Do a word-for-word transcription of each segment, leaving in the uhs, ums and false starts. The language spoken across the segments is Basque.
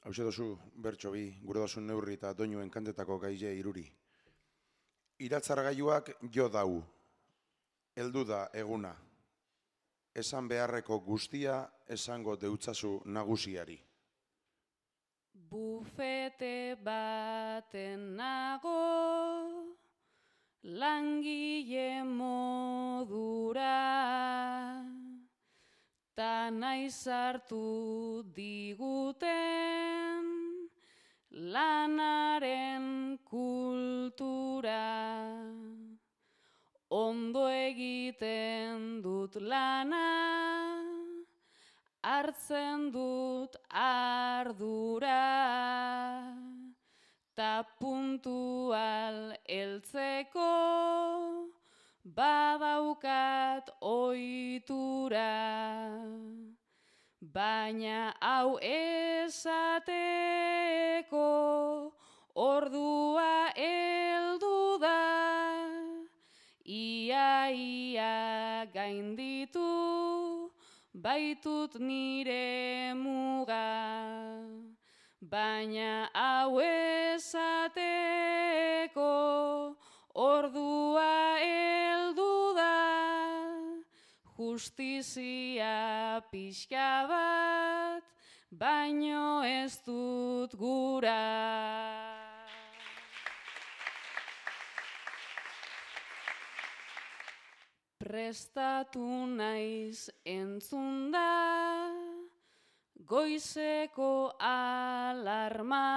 Hauxe dozu, bertso bi, gure dozun neurri eta doinuen kantetako gaile iruri. Iratzargailuak jo dau, heldu da eguna. Esan beharreko guztia esango deutzazu nagusiari. Bufete baten nago, langile modura, ta nahi sartu diguten lanaren kultura. Ondo egiten dut lana, hartzen dut ardura, ta puntual heltzeko badaukat ohitura. Baina hau esateko ordua heldu da, ia ia gainditu baitut nire muga. Baina hau esateko ordua heldu da, justizia pixka bat, baino ez dut gura. Prestatu naiz entzun da, goizeko alarma,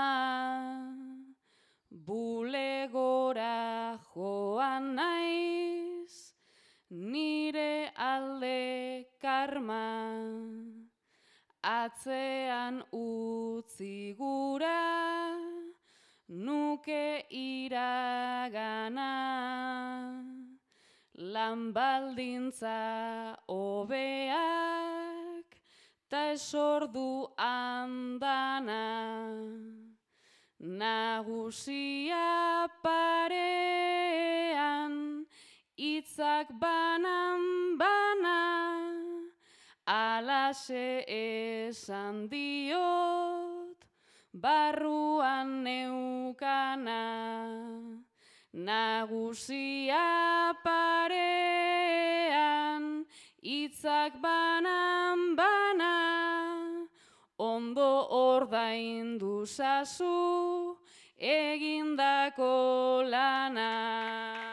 bulegora joan naiz, nire alde karma. Atzean utzi gura, nuke iragana. Lan baldintza hobeak, ta esordu andana. Nagusia parean, hitzak banan bana, alaxe esan diot, barruan neukana. Nagusia parean, hitzak banan bana, ondo ordaindu zazu egindako lana.